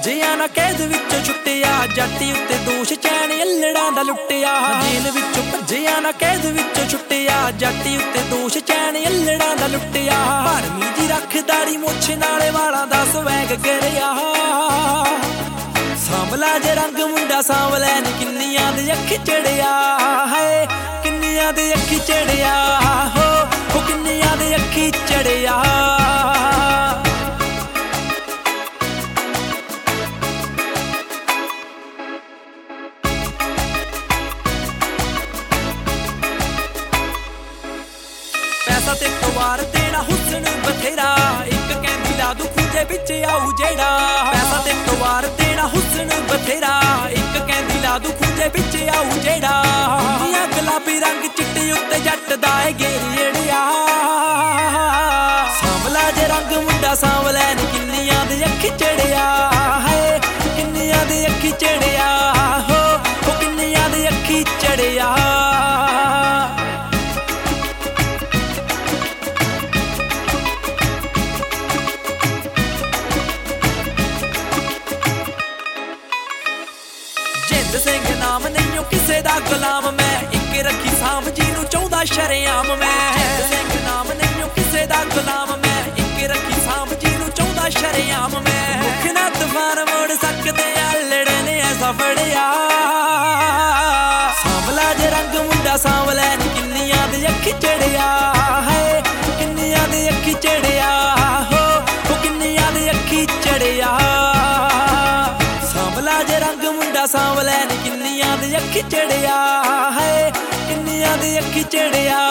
ਭੱਜਿਆ ਨਾ ਕੈਦ ਵਿੱਚੋਂ ਛੁੱਟਿਆ, ਜਾਤੀ ਉੱਤੇ ਦੋਸ਼ ਚੈਨ ਅਲੜਾਂ ਦਾ ਲੁੱਟਿਆ। ਜੇਲ੍ਹ ਵਿੱਚੋਂ ਭੱਜਿਆ ਨਾ ਕੈਦ ਵਿੱਚੋਂ ਛੁੱਟਿਆ, ਜਾਤੀ ਉੱਤੇ ਦੋਸ਼ ਚੈਨ ਅਲੜਾਂ ਦਾ ਲੁੱਟਿਆ। ਭਰਮੀ ਜੀ ਰੱਖਦਾਰੀ ਮੁੱਛ ਨਾਲੇ ਵਾਲਾਂ ਦਾ ਸਵੈਗ ਕਰਿਆ, ਸਾਂਵਲਾ ਜੇ ਰੰਗ ਮੁੰਡਾ ਸਾਂਵਲੇ ਨੀ ਕਿੰਨੀਆਂ ਦੇ ਅੱਖੀ ਚੜਿਆ। ਹਾਏ ਕਿੰਨੀਆਂ ਦੇ ਅੱਖੀ ਚੜਿਆ, ਹੋ ਕਿੰਨੀਆਂ ਦੇ ਅੱਖੀ ਚੜਿਆ। ਪੈਸਾ ਤੇ ਪਵਾਰ ਦੇਣਾ ਹੁਸਨ ਬਥੇਰਾ, ਇੱਕ ਕਹਿੰਦੀ ਲਾ ਦੂ ਖੂੰਜੇ ਵਿੱਚ ਆਊ ਜਿਹੜਾ। ਪੈਸਾ ਤੇ ਪਵਾਰ ਦੇਣਾ ਹੁਸਨ ਬਥੇਰਾ, ਇੱਕ ਕਹਿੰਦੀ ਲਾ ਦੂ ਖੂੰਜੇ ਵਿੱਚ ਆਊ ਜਿਹੜਾ। ਦੁਨੀਆ ਗੁਲਾਬੀ ਰੰਗ ਚਿੱਟੇ ਉੱਤੇ ਜੱਟ ਦਾ ਏ ਗੇਰੀੜਿਆ, ਸਾਂਵਲਾ ਜੇ ਰੰਗ ਮੁੰਡਾ ਸਾਂਵਲੇ ਨੀ ਕਿੰਨੀਆਂ ਦੇ ਅੱਖੀ ਚੜਿਆ। ਹਾਏ ਕਿੰਨੀਆਂ ਦੇ ਅੱਖੀ ਚੜਿਆ, ਹੋ ਕਿੰਨੀਆਂ ਦੇ ਅੱਖੀ ਚੜਿਆ। ਜਿੰਦ ਸਿੰਘ ਨਾਮ ਨਹੀਂ ਓ ਕਿਸੇ ਦਾ ਗੁਲਾਮ ਮੈਂ, ਇੱਕ ਰੱਖੀ ਸਾਂਭ ਜੀ ਨੂੰ ਚਾਹੁੰਦਾ ਸ਼ਰੇਆਮ ਮੈਂ। ਜਿੰਦ ਸਿੰਘ ਨਾਮ ਨਹੀਂ ਓ ਕਿਸੇ ਦਾ ਗੁਲਾਮ ਮੈਂ, ਇੱਕ ਰੱਖੀ ਸਾਂਭ ਜੀ ਨੂੰ ਚਾਹੁੰਦਾ ਸ਼ਰੇਆਮ ਮੈਂ। ਮੁੱਖ ਨਾ ਤੂਫਾਨ ਮੋੜ ਸਕਦੇ ਆ ਲੜੇ ਨੇ ਐਸਾ ਫੜਿਆ, ਸਾਂਵਲਾ ਜੇ ਰੰਗ ਮੁੰਡਾ ਸਾਂਵਲੇ ਨੀ ਕਿੰਨੀਆਂ ਦੇ ਅੱਖੀ ਚੜਿਆ। ਹਾਏ ਕਿੰਨੀਆਂ ਦੇ ਅੱਖੀ ਚੜਿਆ, ਹੋ ਕਿੰਨੀਆਂ ਦੇ ਅੱਖੀ ਚੜਿਆ। ਸਾਂਵਲਾ ਜੇ ਰੰਗ ਮੁੰਡਾ ਸਾਂਵਲੇ ਨੀ ਕਿੰਨੀਆਂ ਦੇ ਅੱਖੀ ਚੜਿਆ। ਹਾਏ ਕਿੰਨੀਆਂ ਦੇ ਅੱਖੀ ਚੜਿਆ।